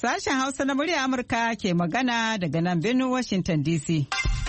Sashen Hausa na murya Amurka ke magana daga nan birnin Washington DC.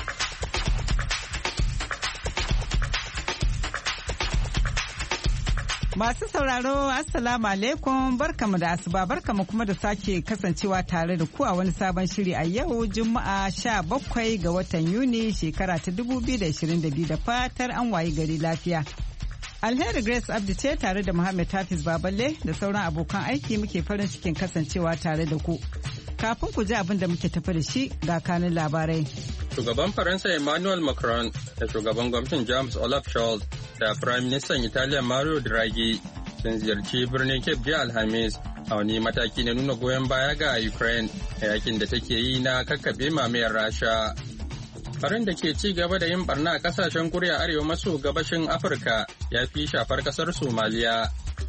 Masu sauraro, Assalamu alaikum, barkamu da asuba, barkamu kuma da sake kasancewa tare da ku a wani sabon shiri a yau Juma'a 17 ga watan Yuni shekara ta 2022 da fatar an wayi gari lafiya. Alheri Grace Abdi ce tare da Muhammad Hafiz Baballe da sauran abokan aiki muke farin cikin kasancewa tare da ku. Kafin ku ji abin da muke tafi da shi ga kanin labarai. Shugaban Faransa Emmanuel Macron da shugaban gwamnatin James Olaf Scholz da Prime Minister Italiya Mario Draghi sun ziyarci birnin Cape jiya Alhamis a wani mataki na nuna goyon baya ga Ukraine a yakin da take yi na kakkaɓe mamayar Rasha. Farin da ke ci gaba da yin barna a kasashen Kuriya Arewa maso gabashin Afirka ya fi shafar kasar Somaliya.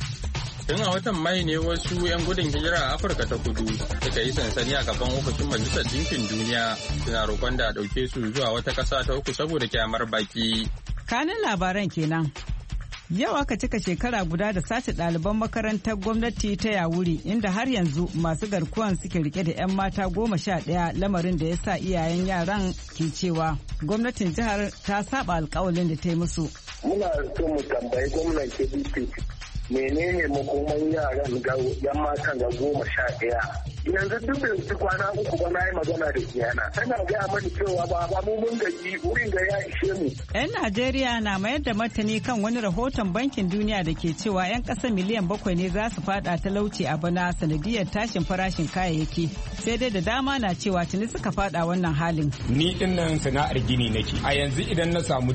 Tun a watan Mai ne wasu 'yan gudun hijira a Afirka ta Kudu suka yi sansani a gaban ofishin Majalisar Ɗinkin Duniya suna roƙon da a ɗauke su zuwa wata ƙasa ta uku saboda kyamar baki. Kanin labaran kenan. Yau aka cika shekara guda da sace ɗaliban makarantar gwamnati ta Yawuri inda har yanzu masu garkuwan suke rike da 'yan mata 11 lamarin da ya sa iyayen yaran ke cewa gwamnatin jihar ta saba alkawalin da ta yi musu. Muna so mu tambayi gwamnan KDP menene makoman yaran ga 'yan matan ga 11. Yanzu duk da su kwana uku ba na yi magana da kiyana. Tana gaya mani cewa ba mu mun gaji wurin da ya ishe mu. 'Yan Najeriya na mayar da martani kan wani rahoton Bankin Duniya da ke cewa 'yan ƙasa miliyan 7 ne za su fada talauci a bana sanadiyar tashin farashin kayayyaki. Sai dai da dama na cewa tuni suka fada wannan halin. Ni din nan sana'ar gini nake. A yanzu idan na samu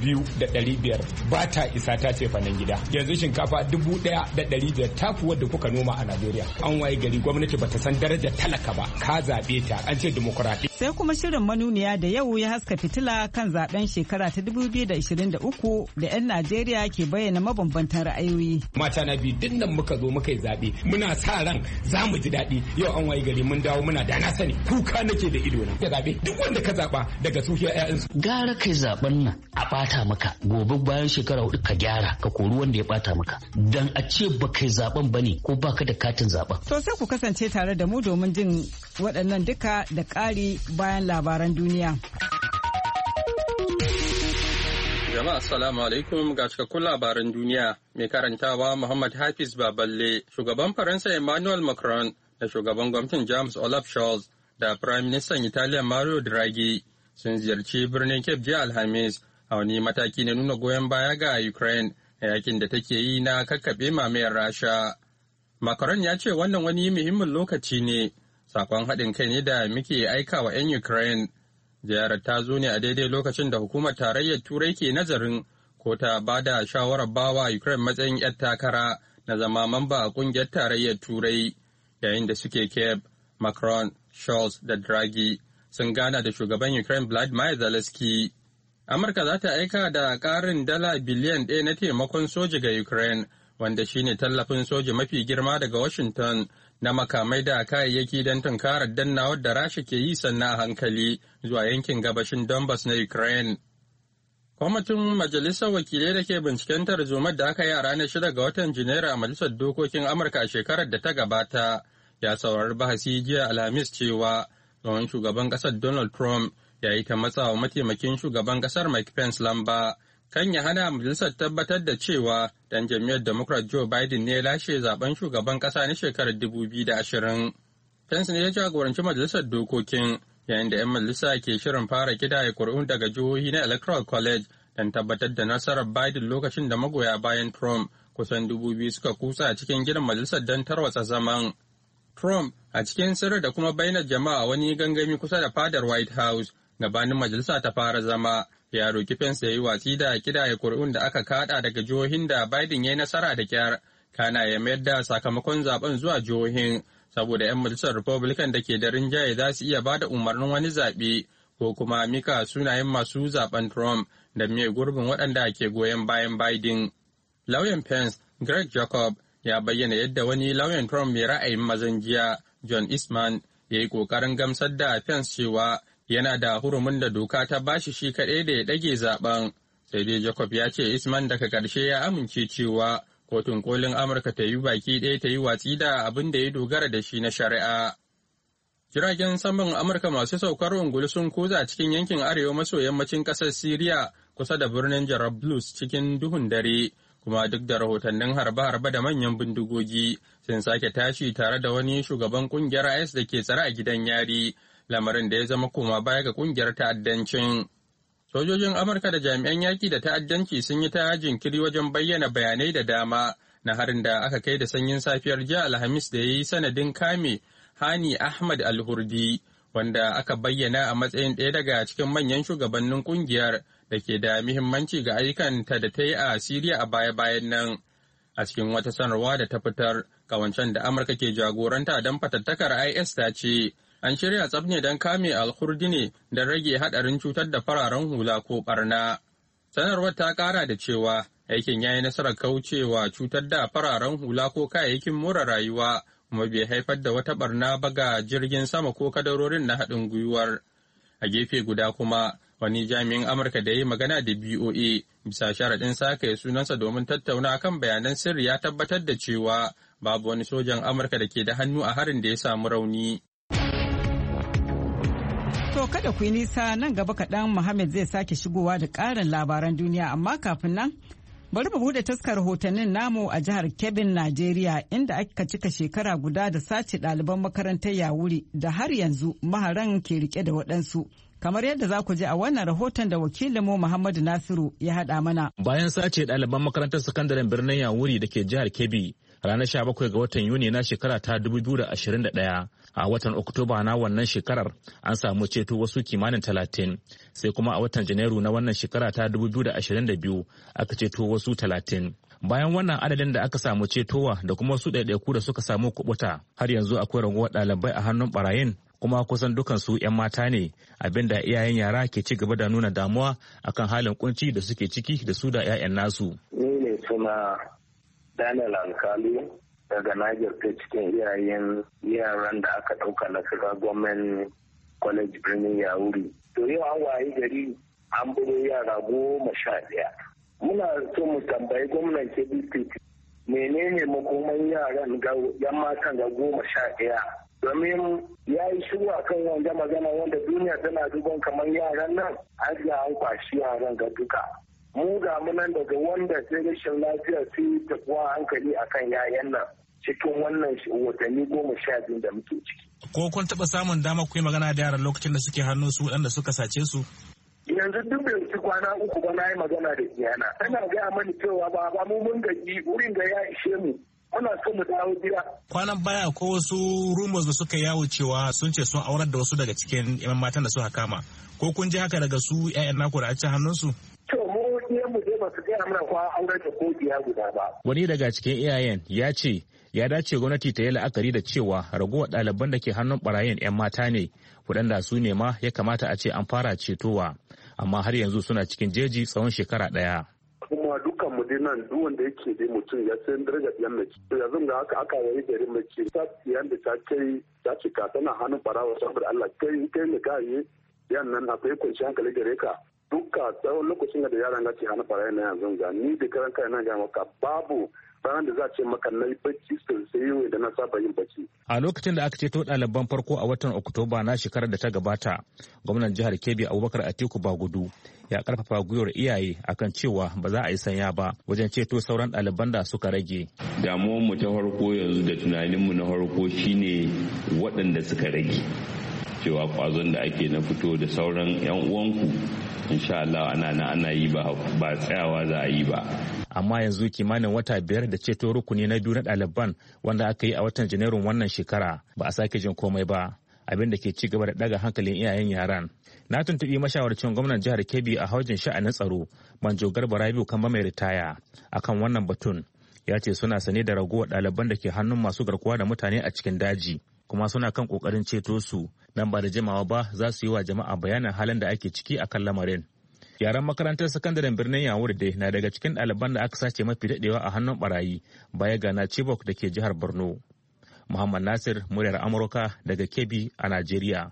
2,500 ba ta isa ta ce fanan gida. Yanzu shinkafa 1,500 ta fi wadda kuka noma a Najeriya. An waye gari gwamnati bata san darajar talaka ba. Ka zabe ta an ce dimokuraɗiyya. Sai kuma shirin manuniya da yau ya haska fitila kan zaben shekara ta 2023 da 'yan Najeriya ke bayyana mabambantan ra'ayoyi. Mata na biyu din nan muka zo muka yi zabe. Muna sa ran za mu ji daɗi. Yau an waye gari mun dawo muna da na sani kuka nake da ido na. Ya zabe duk wanda ka zaba daga sufiyar ƴaƴansu. Gara kai zaben nan a bata maka gobe bayan shekara 4 ka gyara ka kori wanda ya bata maka. Dan a ce ba kai zaben bane ko baka da katin zaben. To sai ku kasance tare da mu domin jin waɗannan duka da ƙari bayan labaran duniya. Jama'a assalamu alaikum ga cikakkun labaran duniya mai karantawa Muhammad Hafiz Baballe. Shugaban Faransa Emmanuel Macron da shugaban gwamnatin James Olaf Scholz da Prime Minister Italiya Mario Draghi sun ziyarci birnin Cape jiya Alhamis a wani mataki na nuna goyon baya ga Ukraine a yakin da take yi na kakkaɓe mamayar Rasha. Macron ya ce wannan wani muhimmin lokaci ne, sakon haɗin kai ne da muke aika wa 'yan Ukraine. Ziyarar ta zo ne a daidai lokacin da hukumar tarayyar Turai ke nazarin ko ta ba da shawarar bawa Ukraine matsayin 'yar takara na zama mamba a ƙungiyar tarayyar Turai. Yayin da suke Kiev, Macron, Scholz da Draghi sun gana da shugaban Ukraine Vladimir Zelensky. Amurka za ta aika da ƙarin dala biliyan 1 na taimakon soji ga Ukraine, wanda shine tallafin soji mafi girma daga Washington na makamai da kayayyaki don tunkarar dannawar da Rasha ke yi sannan a hankali zuwa yankin gabashin Donbas na Ukraine. Kwamitin Majalisar Wakilai da ke binciken tarzomar da aka yi a ranar 6 ga watan Janairu a Majalisar Dokokin Amurka a shekarar da ta gabata ya saurari bahasi jiya Alhamis cewa tsohon shugaban ƙasar Donald Trump ya yi ta matsawa mataimakin shugaban ƙasar Mike Pence lamba kan ya hana majalisar tabbatar da cewa dan jam'iyyar Democrat Joe Biden ne ya lashe zaben shugaban ƙasa na shekarar 2020. Pence ne ya jagoranci majalisar dokokin yayin da 'yan majalisa ke shirin fara kidaya kuri'un daga jihohi na Electoral College don tabbatar da nasarar Biden lokacin da magoya bayan Trump kusan 2,000 suka kusa a cikin gidan majalisar don tarwatsa zaman. Trump a cikin sirri da kuma bainar jama'a wani gangami kusa da fadar White House gabanin majalisa ta fara zama ya roki Pence ya yi watsi da kidaya kuri'un da aka kada daga jihohin da Biden ya yi nasara da kyar, kana ya mayar da sakamakon zaben zuwa jihohin saboda 'yan majalisar Republican da ke da rinjaye za su iya ba da umarnin wani zaɓe ko kuma mika sunayen masu zaben Trump da mai gurbin waɗanda ke goyon bayan Biden. Lauyan Pence, Greg Jacob, ya bayyana yadda wani lauyan Trump mai ra'ayin mazan jiya, John Eastman, ya yi ƙoƙarin gamsar da Pence cewa yana da hurumin da doka ta bashi shi kaɗai da ya ɗage zaben. Sai dai Jacob ya ce Eastman daga ƙarshe ya amince cewa kotun kolin Amurka ta yi baki ɗaya ta yi watsi da abin da ya dogara da shi na shari'a. Jiragen saman Amurka masu saukar ungulu sun kuza cikin yankin arewa maso yammacin ƙasar Siriya kusa da birnin Jarablus cikin duhun dare, kuma duk da rahotannin harbe-harbe da manyan bindigogi sun sake tashi tare da wani shugaban kungiyar IS da ke tsare a gidan yari, lamarin da ya zama koma baya ga kungiyar ta'addancin. Sojojin Amurka da jami'an yaƙi da ta'addanci sun yi ta jinkiri wajen bayyana bayanai da dama na harin da aka kai da sanyin safiyar jiya Alhamis da ya yi sanadin kame Hani Ahmad Al-Hurdi, wanda aka bayyana a matsayin ɗaya daga cikin manyan shugabannin kungiyar da ke da muhimmanci ga ayyukanta da ta yi a Siriya a baya-bayan nan. A cikin wata sanarwa da ta fitar, kawancen da Amurka ke jagoranta don fatattakar IS ta ce, an shirya tsaf ne don kame Al-Hurdi ne don rage haɗarin cutar da fararen hula ko ɓarna. Sanarwar ta ƙara da cewa aikin ya yi nasarar kaucewa cutar da fararen hula ko kayayyakin more rayuwa, kuma bai haifar da wata ɓarna ba ga jirgin sama ko kadarorin na haɗin gwiwar. A gefe guda kuma, wani jami'in Amurka da ya yi magana da BOA bisa sharaɗin sake sunansa domin tattauna kan bayanan sirri ya tabbatar da cewa babu wani sojan Amurka da ke da hannu a harin da ya samu rauni. To kada ku yi nisa, nan gaba kaɗan Muhammad zai sake shigowa da ƙarin labaran duniya, amma kafin nan bari mu bude taskar rahotannin namu a jihar Kebbin, Najeriya, inda aka cika shekara guda da sace ɗaliban makarantar Yawuri da har yanzu maharan ke rike da waɗansu. Kamar yadda za ku ji a wannan rahoton da wakilinmu Muhammadu Nasiru ya haɗa mana. Bayan sace ɗaliban makarantar sakandaren birnin Yawuri da ke jihar Kebbi ranar 17 ga watan Yuni na shekara ta 2021, a watan Oktoba na wannan shekarar an samu ceto wasu kimanin 30, sai kuma a watan Janairu na wannan shekara ta 2022 aka ceto wasu 30. Bayan wannan adadin da aka samu cetowa da kuma wasu ɗaiɗaiku da suka samu kubuta, har yanzu akwai raguwar ɗalibai a hannun barayin, kuma kusan dukansu 'yan mata ne, abinda iyayen yara ke ci gaba da nuna damuwa akan halin kunci da suke ciki da su da 'ya'yan nasu. Ni ne suna Daniel Alkalu daga Niger ta cikin yaran da aka ɗauka na Federal Government College birnin Yawuri. To yau an wayi gari an buro yara 11. Muna so mu tambayi gwamnan Kebbi State menene makoman yaran yan matan ga 11. Domin ya yi shiru a kan wanda magana wanda duniya tana duban kamar yaran nan an an kwashi yaran ga duka. Mu ga munan daga wanda sai rashin lafiya sai tafiya hankali akan yayan nan cikin wannan watanni 12 da muke ciki. Ko kun taɓa samun dama ku yi magana da yaran lokacin da suke hannun su waɗanda suka sace su? Yanzu duk da su kwana 3 ba na yi magana da iyana. Tana gaya mani cewa ba mu mun gaji wurin da ya ishe mu. Muna so mu dawo gida. Kwanan baya ko wasu rumors da suka yawo cewa sun ce sun aurar da wasu daga cikin 'yan matan da suka kama. Ko kun ji haka daga su 'ya'yan naku da a cikin hannunsu? To mu dai ba su gaya mana kwa aurar da ko biya guda ba. Wani daga cikin iyayen ya ce ya dace gwamnati ta yi la'akari da cewa ragowar ɗaliban da ke hannun barayin 'yan mata ne, waɗanda su ne ma ya kamata a ce an fara cetowa, amma har yanzu suna cikin jeji tsawon shekara ɗaya. Kuma dukkan mu dai nan duk wanda yake dai mutum ya san darajar yan mace. To yanzu ga haka aka wari garin mace ta siyan da ta kai ta cika tana hannun barawa saboda Allah kai ne ka yi yan nan akwai kwanci hankali gare ka. Dukka tsawon lokacin da yaran ga ce hannun barawa na yanzu ga ni da karan kai na ga maka babu ranar da za a ce maka na yi bacci sosai da na saba yin bacci. A lokacin da aka ceto ɗaliban farko a watan Oktoba na shekarar da ta gabata, gwamnan jihar Kebbi Abubakar Atiku Bagudu ya karfafa gwiwar iyaye akan cewa ba za a yi sanya ba wajen ceto sauran ɗaliban da suka rage. Damuwar mu ta farko yanzu da tunaninmu na farko shine waɗanda suka rage. Cewa kwazon da ake na fito da sauran 'yan uwanku insha Allah ana yi ba tsayawa za a yi ba. Amma yanzu kimanin wata 5 da ceto rukuni na 2 na ɗaliban wanda aka yi a watan Janairun wannan shekara ba a sake jin komai ba, abin da ke ci gaba da daga hankalin iyayen yaran. Na tuntuɓi mashawarcin gwamnan jihar Kebbi a haujin sha'anin tsaro, Manjo Garba Rabiu Kamba mai ritaya, akan wannan batun. Ya ce suna sane da ragowar ɗaliban da ke hannun masu garkuwa da mutane a cikin daji, kuma suna kan ƙoƙarin ceto su, nan ba da jimawa ba za su yi wa jama'a bayanin halin da ake ciki akan lamarin. Yaran makarantar sakandaren birnin Yawuri dai na daga cikin ɗaliban da aka sace mafi daɗewa a hannun barayi baya ga na Chibok da ke jihar Borno. Muhammad Nasir, muryar Amurka daga Kebbi a Najeriya.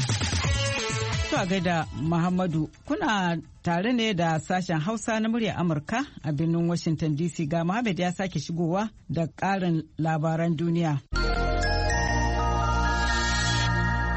To gaida Muhammadu, kuna tare ne da sashen Hausa na muryar Amurka a birnin Washington DC. Ga Muhammad ya sake shigowa da ƙarin labaran duniya.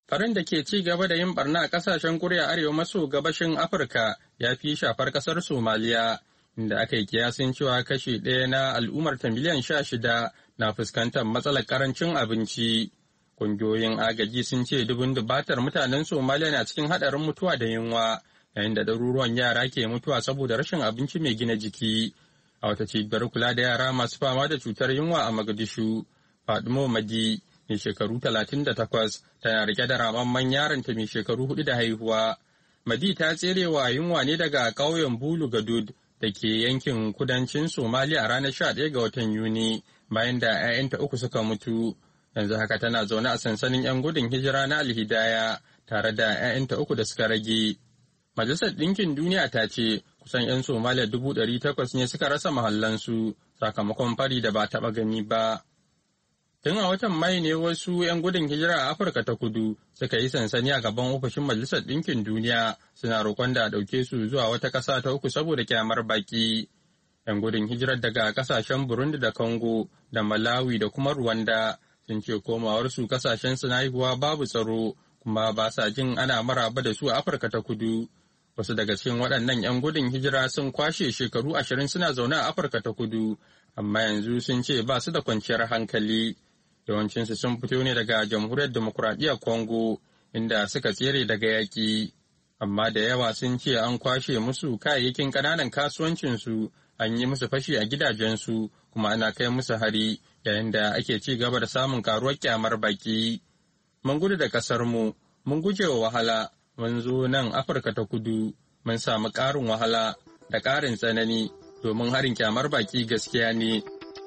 Farin da ke ci gaba da yin barna a kasashen Koriya Arewa maso gabashin Afirka ya fi shafar kasar Somaliya, inda aka yi kiyasin cewa kashi 1 na al'ummar ta miliyan 16 na fuskantar matsalar karancin abinci. Kungiyoyin agaji sun ce dubun dubatar mutanen Somaliya na cikin haɗarin mutuwa da yunwa, yayin da ɗaruruwan yara ke mutuwa saboda rashin abinci mai gina jiki. A wata cibiyar kula da yara masu fama da cutar yunwa a Mogadishu, Fadumo Madi, mai shekaru 38, tana rike da ramamman yaronta mai shekaru 4 da haihuwa. Madi ta tserewa yunwa ne daga ƙauyen Bulu Gadud da ke yankin kudancin Somaliya a ranar 11 ga watan Yuni, bayan da 'ya'yanta 3 suka mutu. Yanzu haka tana zaune a sansanin 'yan gudun hijira na Alhidaya tare da 'ya'yanta 3 da suka rage. Majalisar Ɗinkin Duniya ta ce kusan 'yan Somaliya 800,000 ne suka rasa mahallansu sakamakon fari da ba taɓa gani ba. Tun a watan Mai ne wasu 'yan gudun hijira a Afirka ta Kudu suka yi sansani a gaban ofishin Majalisar Ɗinkin Duniya suna roƙon da a ɗauke su zuwa wata ƙasa ta uku saboda kyamar baƙi. 'Yan gudun hijirar daga ƙasashen Burundi da Congo da Malawi da kuma Rwanda sun ce komawarsu ƙasashensu na haihuwa babu tsaro kuma ba sa jin ana maraba da su a Afirka ta Kudu. Wasu daga cikin waɗannan 'yan gudun hijira sun kwashe shekaru 20 suna zaune a Afirka ta Kudu, amma yanzu sun ce ba su da kwanciyar hankali. Yawancinsu sun fito ne daga Jamhuriyar Demokuraɗiyyar Congo, inda suka tsere daga yaƙi. Amma da yawa sun ce an kwashe musu kayayyakin ƙananan kasuwancinsu, an yi musu fashi a gidajensu, kuma ana kai musu hari, yayin da ake ci gaba da samun karuwar kyamar baki. Mun gudu da ƙasarmu, mun guje wa wahala, mun zo nan Afirka ta Kudu, mun samu ƙarin wahala da ƙarin tsanani, domin harin kyamar baki gaskiya ne.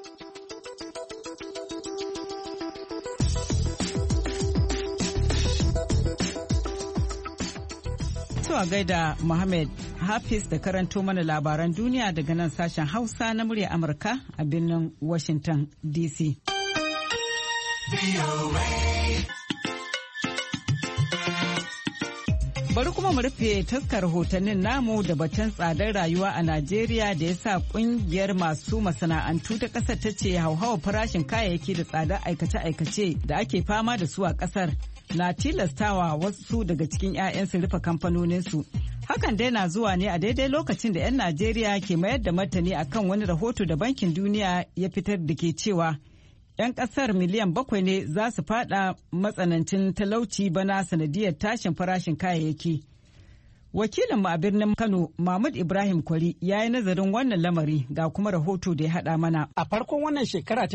A gaida Mohammed Hafiz da karanto mana labaran duniya daga nan sashen Hausa na murya Amurka a birnin Washington DC. Bari kuma mu rufe taskar rahotannin namu da batun tsadar rayuwa a Najeriya da ya sa kungiyar masu masana'antu ta ƙasar ta ce hauhawar farashin kayayyaki da tsadar aikace-aikace da ake fama da su a ƙasar na tilastawa wasu daga cikin 'ya'yansu rufe kamfanoninsu. Hakan dai na zuwa ne a daidai lokacin da 'yan Najeriya ke mayar da martani akan wani rahoto da Bankin Duniya ya fitar da ke cewa 'yan kasar miliyan 7 ne za su fada matsanancin talauci bana sanadiyar tashin farashin kayayyaki. Wakilinmu a birnin Kano, Mahmud Ibrahim Kwari, ya yi nazarin wannan lamari ga kuma rahoto da ya haɗa mana. A farkon wannan shekara ta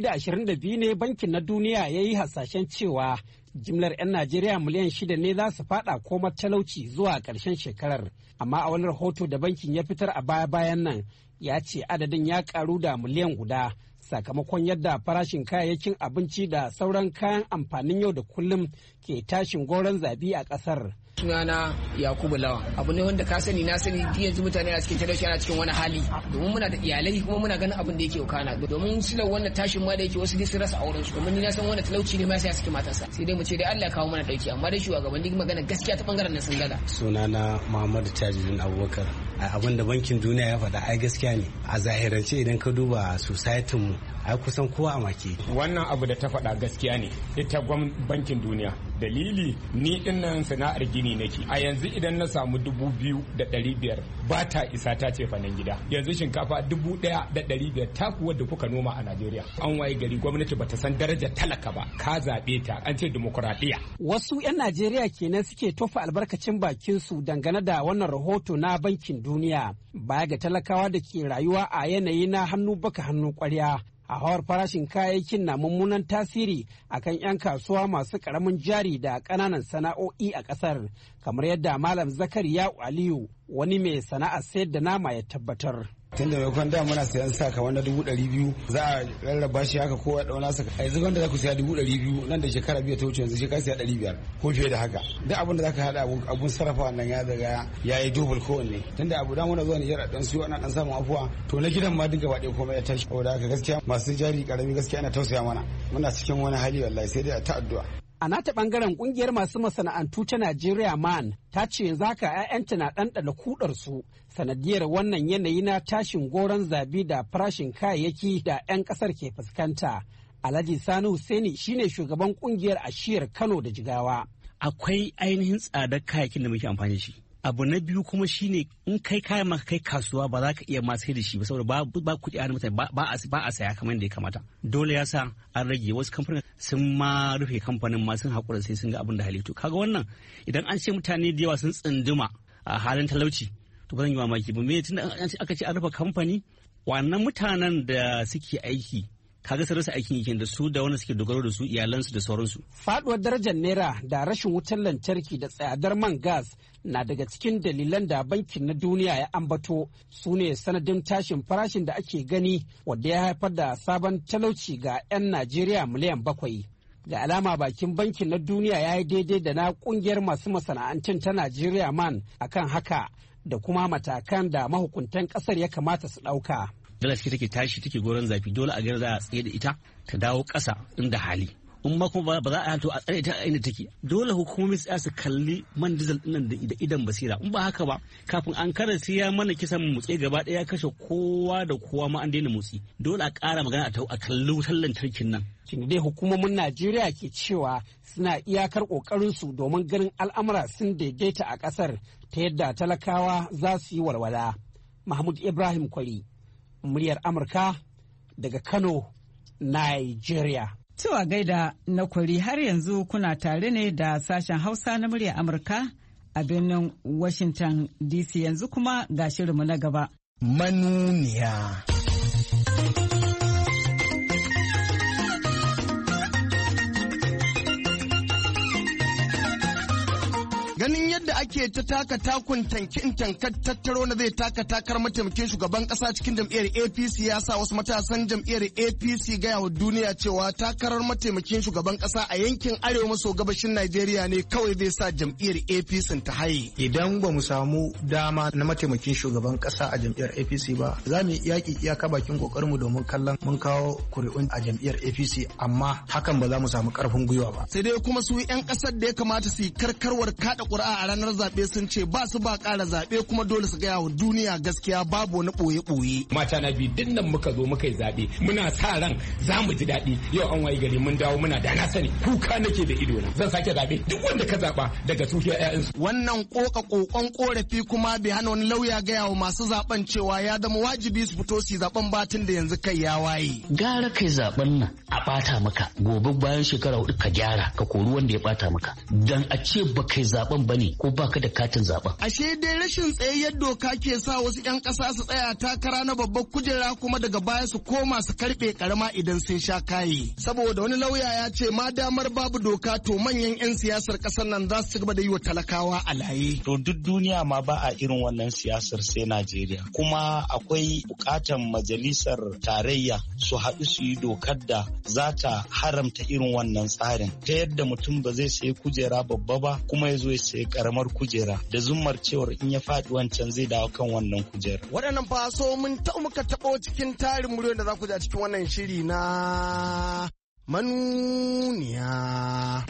2022 ne Bankin na Duniya ya yi hasashen cewa jimlar 'yan Najeriya miliyan 6 ne za su fada komar talauci zuwa ƙarshen shekarar. Amma a wani rahoto da bankin ya fitar a baya-bayan nan ya ce adadin ya ƙaru da miliyan 1. Sakamakon yadda farashin kayayyakin abinci da sauran kayan amfanin yau da kullum ke tashin goron zabi a ƙasar. Sunana Yakubu Lawan. Abu ne wanda ka sani na sani yanzu mutane a cikin talauci ana cikin wani hali domin muna da iyalai kuma muna ganin abin da yake wakana domin silar wannan tashin ma da yake wasu dai sun rasa auren su domin ni na san wannan talauci ne ma sai suke matarsa sai dai mu ce dai Allah ya kawo mana dauki amma dai shugabanni magana gaskiya ta bangaren nan sun gaza. Sunana Muhammadu Tajuddin Abubakar. Abin da Bankin Duniya ya faɗa ai gaskiya ne a zahirance idan ka duba society mu ai kusan kowa a make. Wannan abu da ta faɗa gaskiya ne ita Bankin Duniya. Dalili ni dinnan sana'ar gini nake a yanzu idan na samu 2,500 ba ta isa ta ce fanan gida yanzu shinkafa 1,500 ta kuwa da kuka noma a Najeriya an waye gari gwamnati bata san darajar talaka ba ka zaɓe ta an ce demokuraɗiyya. Wasu 'yan Najeriya kenan suke tofa albarkacin bakin su dangane da wannan rahoto na Bankin Duniya baya ga talakawa da ke rayuwa a yanayi na hannu baka hannu kwarya. Hauhawar farashin kayayyakin na mummunan tasiri akan 'yan kasuwa masu karamin jari da ƙananan sana'o'i a ƙasar kamar yadda Malam Zakariya Aliyu wani mai sana'ar sayar da nama ya tabbatar. tun da maimakon da muna sayan sa kamar na 200,000 za a rarraba shi haka kowa ɗauna sa a yanzu wanda za ku siya 200,000 nan da shekara biyu ta wuce yanzu shekara siya 500 ko fiye da haka duk abin da za ka haɗa abun sarrafa wannan ya daga ya yi dubul kowanne tunda abu da muna zuwa Nijar a ɗan siyo ana ɗan samun afuwa to na gidan ma duka baɗe komai ya tashi saboda haka gaskiya masu jari ƙarami gaskiya ana tausaya mana muna cikin wani hali wallahi sai dai a ta addu'a. A nata bangaren kungiyar masu masana'antu ta Najeriya MAN ta ce yanzu haka 'ya'yanta na ɗanɗana kudarsu sanadiyar wannan yanayi na tashin goron zabi da farashin kayayyaki da 'yan ƙasar ke fuskanta. Alhaji Sani Hussaini shine shugaban kungiyar ashiyar Kano da Jigawa. akwai ainihin tsadar kayayyakin da muke amfani da shi. Abu na biyu kuma shine in kai kayan maka kai kasuwa ba za ka iya ma sai da shi ba saboda ba kuɗi a mutane ba a saya kamar yadda ya kamata. Dole ya sa an rage wasu kamfanin sun ma rufe kamfanin ma sun haƙura sai sun ga abin da halittu. Kaga wannan idan an ce mutane da yawa sun tsunduma a halin talauci to ba zan yi mamaki ba me tunda aka ce an rufe kamfani wannan mutanen da suke aiki kaga su rasa aikin yake da su da wanda suke dogaro da su iyalansu da sauransu. Faduwar darajar naira da rashin wutar lantarki da tsadar man gas na daga cikin dalilan da bankin na duniya ya ambato su ne sanadin tashin farashin da ake gani wadda ya haifar da sabon talauci ga 'yan Najeriya miliyan 7. Ga alama bakin bankin na duniya ya yi daidai da na kungiyar masu masana'antun ta Najeriya man akan haka da kuma matakan da mahukuntan kasar ya kamata su ɗauka. Dala ce take tashi take goron zafi dole a gani za a tsaye da ita ta dawo ƙasa inda hali. In ma kuma ba za a hanto a tsare ta inda take dole hukumomi tsaya su kalli man dizal ɗinnan da idan basira in ba haka ba kafin an kara sai ya mana kisan mutse gaba ɗaya kashe kowa da kowa ma an daina motsi dole a ƙara magana a kalli wutar lantarkin nan. Shin dai hukumomin Najeriya ke cewa suna iyakar ƙoƙarinsu domin ganin al'amura sun daidaita a ƙasar ta yadda talakawa za su yi walwala. Mahmud Ibrahim Kwari, muryar Amurka daga Kano, Nigeria. Cewa gaida na Kwari har yanzu kuna tare ne da sashen Hausa na muryar Amurka a birnin Washington DC yanzu kuma ga shirinmu na gaba. Manuniya. Ganin yadda ake ta taka takun tankin tankar tattaro na zai taka takar mataimakin shugaban kasa cikin jam'iyyar APC ya sa wasu matasan jam'iyyar APC gaya wa duniya cewa takarar mataimakin shugaban kasa a yankin arewa maso gabashin Najeriya ne kawai zai sa jam'iyyar APC ta haye. Idan ba mu samu dama na mataimakin shugaban kasa a jam'iyyar APC ba, za mu yaki iyaka bakin kokarinmu domin kallon mun kawo kuri'un a jam'iyyar APC amma hakan ba za mu samu karfin gwiwa ba. Sai dai kuma su 'yan kasar da ya kamata su yi karkarwar kada ƙuri'a a ranar zaɓe sun ce ba su ba ƙara zaɓe kuma dole su gaya wa duniya gaskiya babu wani ɓoye-ɓoye. Mata na biyu din nan muka zo muka yi zaɓe muna sa ran za mu ji daɗi yau an wayi gari mun dawo muna da na sani kuka nake da ido na zan sake zaɓe duk wanda ka zaɓa daga su ke ƴaƴansu. Wannan ƙoƙon ƙorafi kuma bai hana wani lauya gaya wa masu zaɓen cewa ya zama wajibi su fito su yi zaɓen batun da yanzu kai ya waye. Gara kai zaɓen nan a ɓata maka gobe bayan shekara 4 ka gyara ka kori wanda ya ɓata maka dan a ce ba kai zaɓen ba ne ko baka da katin zaben. Ashe dai rashin tsayayyar doka ke sa wasu 'yan ƙasa su tsaya takara na babbar kujera kuma daga baya su koma su karɓe karama idan sun sha kaye. Saboda wani lauya ya ce ma damar babu doka to manyan 'yan siyasar ƙasar nan za su ci gaba da yi wa talakawa alaye. To duk duniya ma ba a irin wannan siyasar sai Najeriya. Kuma akwai bukatan majalisar tarayya su haɗu su yi dokar da za ta haramta irin wannan tsarin ta yadda mutum ba zai sayi kujera babba ba kuma ya zo ya sayi karamar kujera da zummar cewar in ya faɗi wancan zai dawo kan wannan kujera. Waɗannan faso mun muka taɓo cikin tarin muryoyin da za ku ji a cikin wannan shiri na manuniya.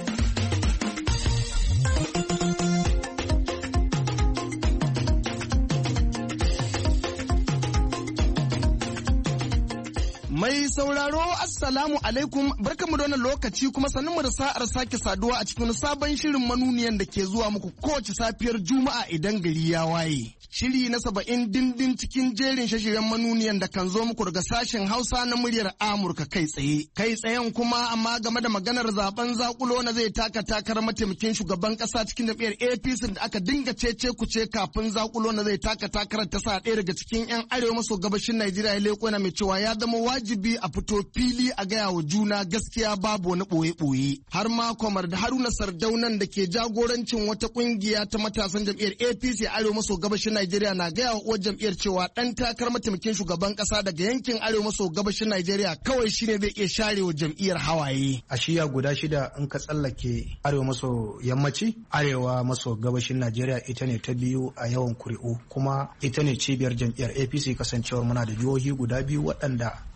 Mai sauraro assalamu alaikum barkamu da wannan lokaci kuma sanin mu da sa'ar sake saduwa a cikin sabon shirin manuniyan da ke zuwa muku kowace safiyar Juma'a idan gari ya waye. Shiri na 70 dindin cikin jerin shashiren manuniyan da kan zo muku daga sashen Hausa na muryar Amurka kai tsaye. Kai tsayen kuma amma game da maganar zaben zakulo na zai taka takarar mataimakin shugaban kasa cikin jam'iyyar APC da aka dinga cece kuce kafin zakulo na zai taka takarar ta sa ɗaya daga cikin 'yan arewa maso gabashin Najeriya ya leko yana mai cewa ya zama wajibi a fito fili a gaya wa juna gaskiya babu wani ɓoye-ɓoye. Har ma kwamar da Haruna Sardaunan da ke jagorancin wata ƙungiya ta matasan jam'iyyar APC a arewa maso gabashin Najeriya na gaya wa uwar jam'iyyar cewa ɗan takarar mataimakin shugaban ƙasa daga yankin arewa maso gabashin Najeriya kawai shine zai iya share wa jam'iyyar hawaye. A shiya guda 6 in ka tsallake arewa maso yammaci, arewa maso gabashin Najeriya ita ne ta biyu a yawan kuri'u kuma ita ne cibiyar jam'iyyar APC kasancewar muna da jihohi guda 2 waɗanda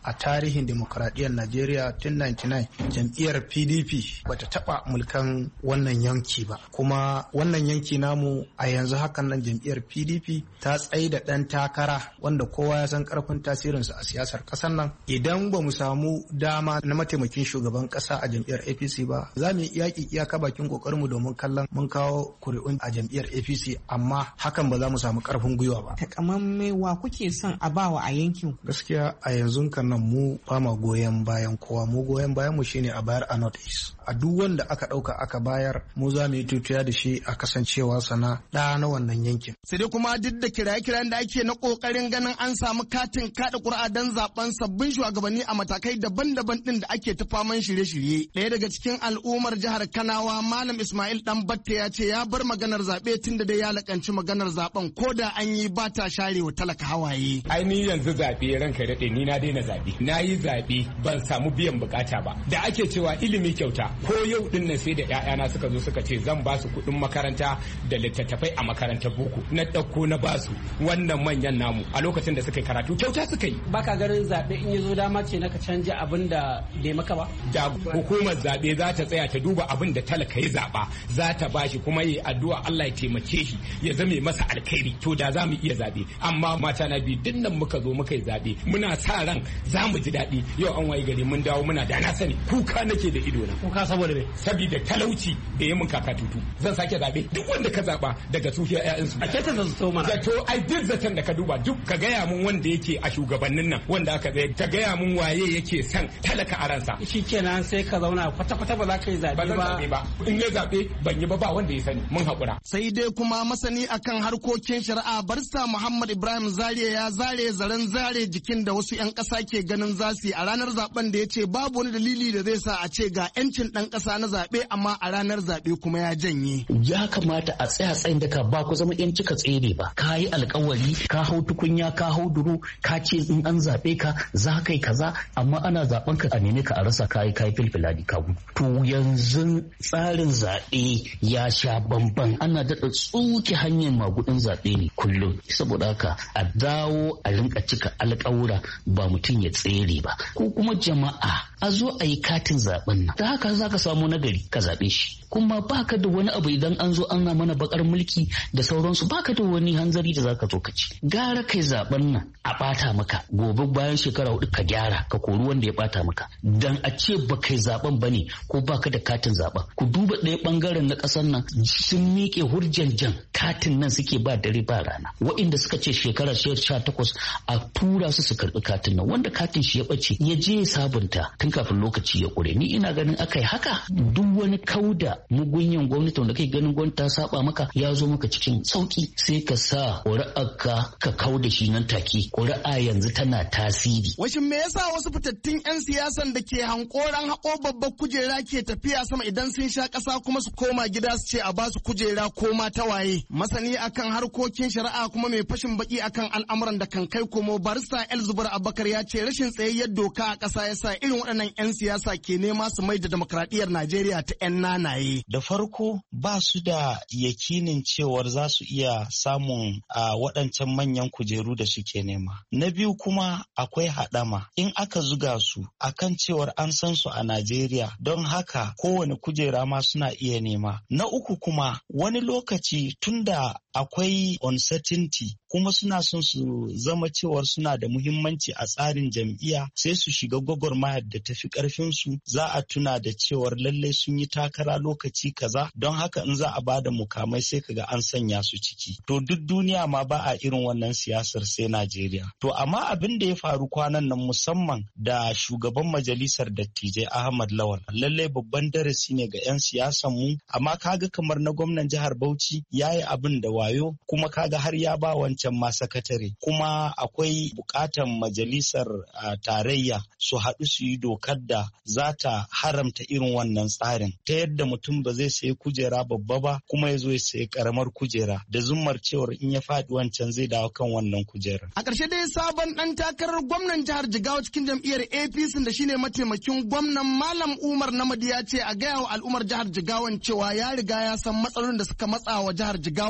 a tarihin demokradiyyar Najeriya tun 99 jam'iyyar PDP bata taba mulkan wannan yanki ba, kuma wannan yanki namu a yanzu hakan nan jam'iyyar PDP ta tsaye da ɗan takara wanda kowa ya san karfin tasirinsa a siyasar ƙasar nan. Idan ba mu samu dama na mataimakin shugaban ƙasa a jam'iyyar APC ba, za mu yi yaƙi iyaka bakin ƙoƙarinmu domin kallon mun kawo kuri'un a jam'iyyar APC, amma hakan ba za mu samu ƙarfin gwiwa ba. Takamaimai wa kuke son a bawa a yankin? Gaskiya a yanzu kan nan mu ba ma goyon bayan kowa, mu goyon bayan mu shine a bayar a North East. A duk wanda aka ɗauka aka bayar mu za mu yi tutuya da shi a kasancewa sana ɗa na wannan yankin. Sai dai kuma duk da kiraye-kirayen da ake na ƙoƙarin ganin an samu katin kaɗa ƙuri'a don zaben sabbin shugabanni a matakai daban-daban ɗin da ake ta faman shirye-shirye. Ɗaya daga cikin al'ummar jihar Kanawa Malam Ismail Dan Batta ya ce ya bar maganar zaɓe tun da dai ya lakanci maganar zaben ko da an yi ba ta share wa talaka hawaye. Ai ni yanzu zaɓe ranka daɗe ni na daina zaɓe. Na yi zaɓe ban samu biyan bukata ba. Da ake cewa ilimi kyauta ko yau din nan sai da ƴaƴana suka zo suka ce zan ba su kuɗin makaranta da littattafai a makarantar boko. Na ɗauko na ba su wannan manyan namu a lokacin da suka yi karatu kyauta suka yi. Baka ganin zaɓe in ya zo dama ce na ka canja abin da bai maka ba? Da hukumar zaɓe za ta tsaya ta duba abin da talaka ya zaɓa za ta ba shi kuma yi addu'a Allah ya taimake shi ya zame masa alkhairi to da za mu iya zaɓe. Amma mata na biyu dinnan muka zo muka yi zaɓe muna sa ran za mu ji daɗi yau an waye gari mun dawo muna da na sani kuka nake da ido na. Kuka saboda me? Saboda talauci da ya mun kaka tutu zan sake zaɓe duk wanda ka zaɓa daga sufiyar ƴaƴansu. A keta zato mana. Zato ai duk zaton da ka duba duk ka gaya mun wanda yake a shugabannin nan wanda aka zai ka gaya mun waye yake son talaka a ransa. Shikenan sai ka zauna kwata-kwata ba za ka yi zaɓe ba. Ba zan zaɓe ba in ya zaɓe ban yi ba wanda ya sani mun haƙura. Sai dai kuma masani akan harkokin shari'a barista Muhammad Ibrahim Zariya ya zare zaren zare jikin da wasu 'yan ƙasa ke ganin za su yi a ranar zaben da ya ce babu wani dalili da zai sa a ce ga 'yancin ɗan ƙasa na zaɓe amma a ranar zaɓe kuma ya janye. Ya kamata a tsaya tsayin da ka ba ku zama 'yan cika tsere ba. Ka yi alkawari ka hau tukunya ka hau duro ka ce in an zaɓe ka za ka yi kaza amma ana zaɓen ka a neme ka a rasa ka yi filfiladi ka gudu. To yanzu tsarin zaɓe ya sha bamban ana daɗa tsuke hanyar magudin zaɓe ne kullum saboda haka a dawo a rinka cika alƙawura ba mutum ya tsere ba ko kuma jama'a a zo a yi katin zaɓen nan ta haka za ka samu nagari ka zaɓe shi kuma baka da wani abu idan an zo ana mana bakar mulki da sauransu baka da wani hanzari da zaka zo ka ci gara kai zaɓen nan a ɓata maka gobe bayan shekara 4 ka gyara ka kori wanda ya ɓata maka dan a ce ba kai zaɓen ba ne ko baka da katin zaɓen ku duba ɗaya ɓangaren na ƙasar nan sun miƙe hurjanjan katin nan suke ba dare ba rana waɗanda suka ce shekara 18 a tura su karɓi katin nan wanda katin shi ya ɓace ya je ya sabunta tun kafin lokaci ya ƙure ni ina ganin akai haka duk wani kauda mugunyan gwamnati wanda kai ganin gwamnati ta saba maka ya zo maka cikin sauki sai ka sa ƙuri'arka ka kauda shi nan take ƙuri'a yanzu tana tasiri. Washin me yasa wasu fitattun 'yan siyasan da ke hankoran haƙo babbar kujera ke tafiya sama idan sun sha ƙasa kuma su koma gida su ce a ba su kujera ko ma ta waye? Masani akan harkokin shari'a kuma mai fashin baki akan al'amuran da kan kai komo barista Elzubar Abubakar ya ce rashin tsayayyar doka a ƙasa ya sa irin waɗannan 'yan siyasa ke nema su mai da demokradiyyar Najeriya ta 'yan nanaye. Da farko ba su da yakinin cewar za su iya samun waɗancan manyan kujeru da suke nema. Na biyu kuma akwai haɗama in aka zuga su akan cewar an san su a Najeriya don haka kowane kujera ma suna iya nema. Na uku kuma wani lokaci tunda akwai uncertainty kuma suna son su zama cewar suna da muhimmanci a tsarin jam'iyya sai su shiga gwagwarmayar da tafi karfin su za a tuna da cewar lallai sun yi takara lokaci kaza don haka in za a bada mukamai sai kaga an sanya su ciki to duk duniya ma ba a irin wannan siyasar sai Najeriya to amma abin da ya faru kwanan nan musamman da shugaban majalisar dattijai Ahmad Lawal lallai babban darasi ne ga 'yan siyasan mu amma kaga kamar na gwamnan jihar Bauchi yayi abin da wayo kuma kaga har ya ba wancan ma sakatare kuma akwai bukatan majalisar tarayya su haɗu su yi dokar da za ta haramta irin wannan tsarin ta yadda mutum ba zai sayi kujera babba ba kuma ya zo ya sayi karamar kujera da zummar cewar in ya faɗi wancan zai dawo kan wannan kujerar. A ƙarshe dai sabon ɗan takarar gwamnan jihar Jigawa cikin jam'iyyar APC da shine mataimakin gwamnan Malam Umar Namadi ya ce a gaya wa al'ummar jihar Jigawan cewa ya riga ya san matsalolin da suka matsa wa jihar Jigawa da ake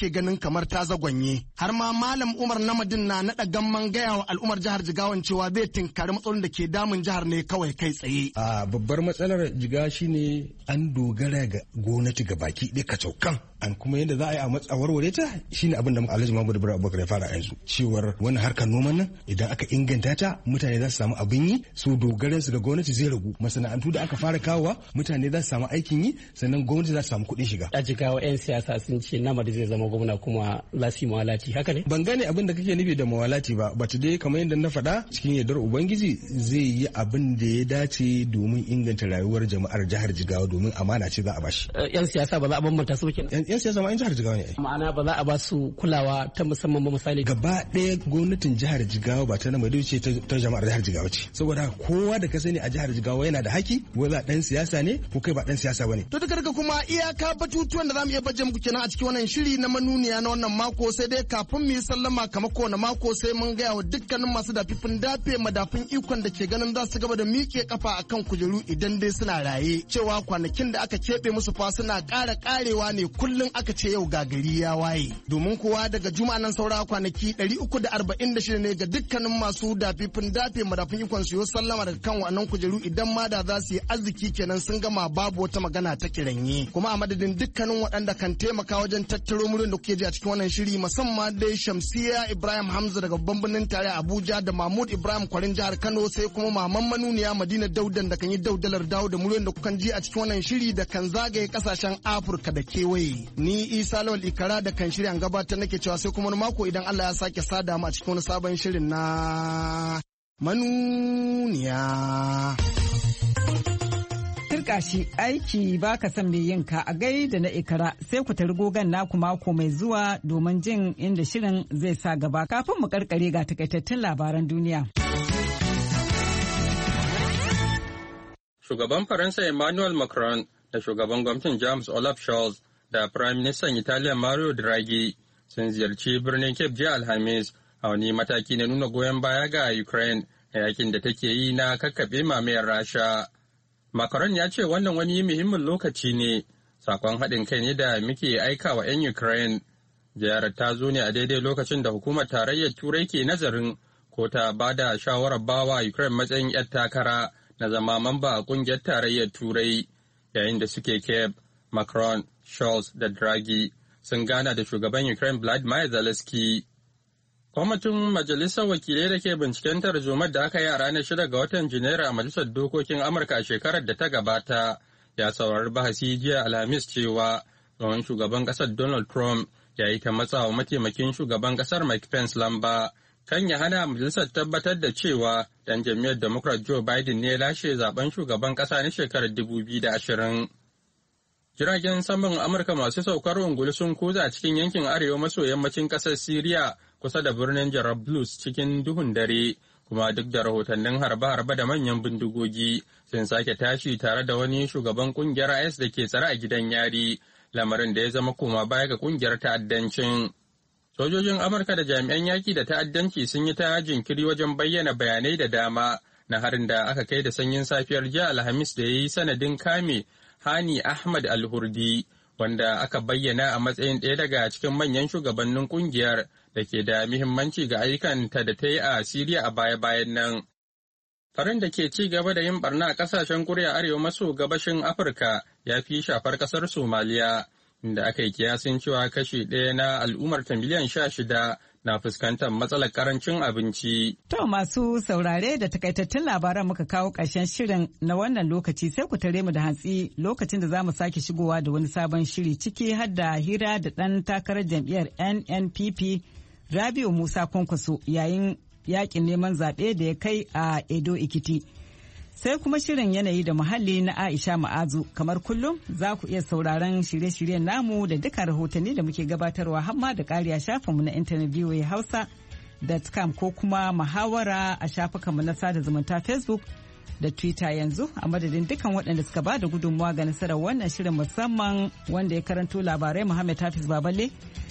ake ganin kamar ta zagwanye. Har ma Malam Umar Namadin na naɗa gamman gaya wa al'ummar jihar Jigawan cewa zai tinkari matsalolin da ke damun jihar ne kawai kai tsaye. A babbar matsalar Jigawa shine an dogara ga gwamnati ga baki ɗaya kacaukan. An kuma yadda za a yi a warware ta shine abin da Alhaji Muhammadu Bello Abubakar ya fara yanzu. Cewar wannan harkar noman nan idan aka inganta ta mutane za su samu abin yi, su dogaran su ga gwamnati zai ragu. Masana'antu da aka fara kawowa mutane za su samu aikin yi, sannan gwamnati za su samu kuɗin shiga. A Jigawa 'yan siyasa sun ce Namadi zai zama gwamna kuma za su yi mawalati, haka ne? Ban gane abin da kake nufi da mawalati ba, bata dai kamar yadda na faɗa cikin yardar Ubangiji zai yi abin da ya dace domin inganta rayuwar jama'ar jihar Jigawa domin amana ce za a bashi. 'Yan siyasa ba za a bambanta su kenan. 'Yan siyasa ma 'yan jihar Jigawa ne. Ma'ana ba za a ba su kulawa ta musamman ba misali. Gaba ɗaya gwamnatin jihar Jigawa ba ta Namadi ce ta jama'ar jihar Jigawa ce. Saboda kowa da ka sani a jihar Jigawa yana da haki, wanda ɗan siyasa ne ko kai ba ɗan siyasa ba ne. To duka kuma iyaka batutuwan da za mu iya baje muku kenan a cikin wannan shiri na manuniya na wannan mako, sai dai kafin mu yi sallama kamar kowane mako sai mun gaya wa dukkanin masu dafifin dafe madafin ikon da ke ganin za su gaba da miƙe kafa akan kujeru idan dai suna raye cewa kwanakin da aka keɓe musu fa suna ƙara ƙarewa ne kullum aka ce yau gagari ya waye. Domin kuwa daga juma'a nan saura kwanaki 346 ne ga dukkanin masu dafifin dafe madafin ikon su yi sallama daga kan wannan kujeru idan ma da za su yi arziki kenan sun gama babu wata magana ta kiranye. Kuma a madadin dukkanin waɗanda kan taimaka wajen tattaro murin da kuke ji a cikin wannan shiri musamman dai Shamsiya Ibrahim Hamza daga babban birnin tare Abuja da Mahmud Ibrahim Kwarin jihar Kano, sai kuma Maman Manuniya Madina Daudan da kan yi daudalar dawo da murin da kukan ji a cikin wannan shiri da kan zagaye kasashen Afirka da kewaye. Ni Isa Lawal Ikara da kan shirya gabatar nake cewa sai kuma wani mako idan Allah ya sake sada mu a cikin wani sabon shirin na Manuniya. Turkashi aiki baka san mai yinka a gai da na Ikara, sai ku tari gogan naku mako mai zuwa domin jin inda shirin zai sa gaba. Kafin mu karkare ga takaitattun labaran duniya. Shugaban Faransa Emmanuel Macron da shugaban gwamnatin James Olaf Scholz da Prime Minister Italiya Mario Draghi sun ziyarci birnin Cape jiya Alhamis a wani mataki na nuna goyon baya ga Ukraine a yakin da take yi na kakkaɓe mamayar Rasha. Macron ya ce wannan wani muhimmin lokaci ne, sakon haɗin kai ne da muke aika wa 'yan Ukraine. Ziyarar ta zo ne a daidai lokacin da hukumar tarayyar Turai ke nazarin ko ta ba da shawarar bawa Ukraine matsayin 'yar takara na zama mamba a ƙungiyar tarayyar Turai. Yayin da suke Kiev, Macron, Scholz da Draghi sun gana da shugaban Ukraine Vladimir Zelensky. Kwamitin Majalisar Wakilai da ke binciken tarzomar da aka yi a ranar 6 ga watan Janairu a Majalisar Dokokin Amurka a shekarar da ta gabata ya saurari bahasi jiya Alhamis cewa tsohon shugaban ƙasar Donald Trump ya yi ta matsawa mataimakin shugaban ƙasar Mike Pence lamba kan ya hana majalisar tabbatar da cewa dan jam'iyyar Democrat Joe Biden ne lashe zaben shugaban ƙasa na shekarar 2020. Jiragen saman Amurka masu saukar ungulu sun kuza cikin yankin arewa maso yammacin ƙasar Siriya kusa da birnin Jarablus cikin duhun dare, kuma duk da rahotannin harbe-harbe da manyan bindigogi sun sake tashi tare da wani shugaban kungiyar IS da ke tsare a gidan yari, lamarin da ya zama koma baya ga kungiyar ta'addancin. Sojojin Amurka da jami'an yaki da ta'addanci sun yi ta jinkiri wajen bayyana bayanai da dama na harin da aka kai da sanyin safiyar jiya Alhamis da ya yi sanadin kame Hani Ahmad Al-Hurdi, wanda aka bayyana a matsayin ɗaya daga cikin manyan shugabannin kungiyar da ke da muhimmanci ga ayyukanta da ta yi a Siriya a baya-bayan nan. Farin da ke ci gaba da yin barna a ƙasashen Kuriya arewa maso gabashin Afirka ya fi shafar ƙasar Somaliya, inda aka yi kiyasin cewa kashi ɗaya na al'ummar ta miliyan 16 na fuskantar matsalar karancin abinci. To masu saurare da takaitattun labaran muka kawo ƙarshen shirin na wannan lokaci, sai ku tare mu da hantsi lokacin da za mu sake shigowa da wani sabon shiri ciki har da hira da ɗan takarar jam'iyyar NNPP Rabiu Musa Kwankwaso yayin yakin neman zaɓe da ya kai a Edo Ekiti. Sai kuma shirin yanayi da muhalli na Aisha Ma'azu. Kamar kullum za ku iya sauraron shirye-shiryen namu da duka rahotanni da muke gabatarwa hamma da ƙari a shafinmu na intanet voahausa.com ko kuma muhawara a shafukanmu na sada zumunta Facebook da Twitter yanzu. A madadin dukan waɗanda suka ba da gudunmawa ga nasarar wannan shirin, musamman wanda ya karanto labarai Muhammad Hafiz Baballe